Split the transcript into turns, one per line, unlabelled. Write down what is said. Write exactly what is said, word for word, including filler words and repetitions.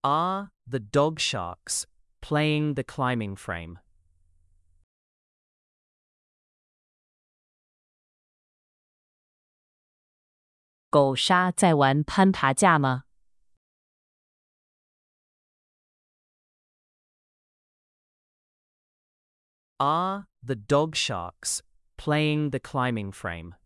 Are the dog sharks playing the climbing frame?
狗鲨在玩攀爬架吗？
Are the dog sharks playing the climbing frame?